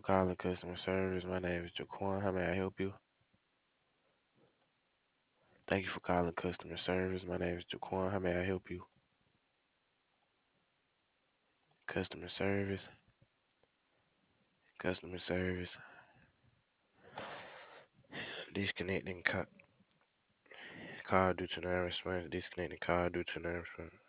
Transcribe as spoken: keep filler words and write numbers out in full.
calling customer service. My name is Jaquan. How may I help you? Thank you for calling customer service. My name is Jaquan. How may I help you? Customer service. Customer service. Disconnecting ca- call due to non-response. Disconnecting call due to non-response.